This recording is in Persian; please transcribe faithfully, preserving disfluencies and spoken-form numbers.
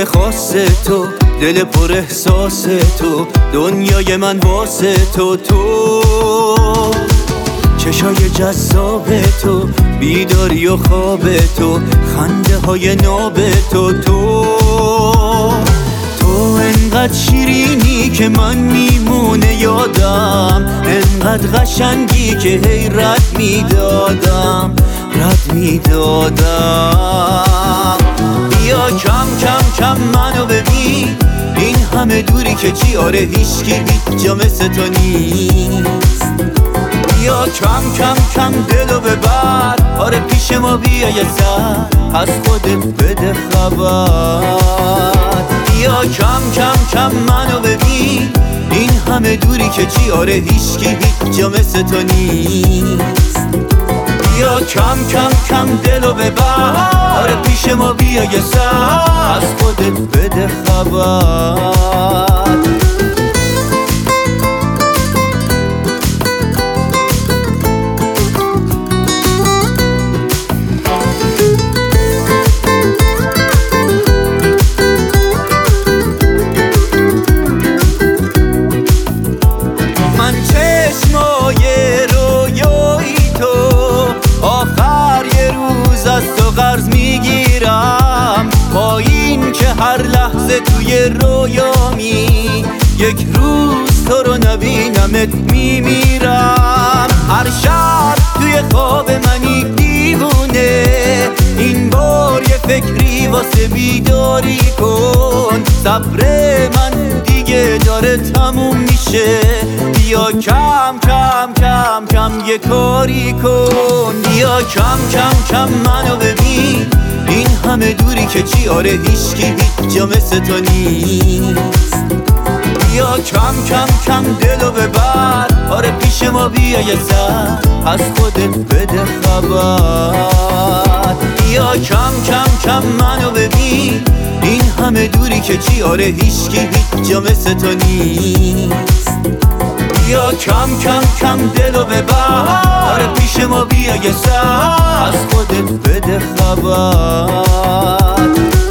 خاص تو، دل پر احساس تو، دنیای من واسه تو. تو چشای جذاب تو، بیداری و خواب تو، خنده های ناب تو. تو تو انقدر شیرینی که من میمونه یادم، انقدر قشنگی که هی رد میدادم رد میدادم. بیا کم کم کم منو ببین، این همه دوری که چی، آره هیچکی هیچ جا مثل تو نیست. بیا کم کم کم دلو ببر، آره پیش ما بیا یه سر، از خودت بده خبر. بیا کم کم کم منو ببین، این همه دوری که چی، آره هیچکی هیچ جا مثل تو نیست. بیا کم کم کم دلو ببر، آره پیش ما بیا یه سر، از خودت بده خبر. من چشمای رویایی تو، آخر یه روز از تو قرض میگیرم، با این که هر لحظه توی رویامی، یک روز تو رو نبینمت میمیرم. هر شب توی خواب منی دیوونه، این بار یه فکری واسه بیداری کن، صبر من دیگه داره تموم میشه. بیا کم کم کم کم یه کاری کن، بیا کم کم کم منو ببین، این همه دوری که چی، آره هیچکی هیچ جا مثل تو نیست. بیا کم کم کم دلو ببر، آره پیش ما بیا یه سر، از خودت بده خبر. بیا کم کم کم منو ببین، این همه دوری که چی، آره هیچکی هیچ جا مثل تو نیست. بیا کم کم کم دلو ببر، آره پیش ما بیا یه سر، از خودت بده خبر.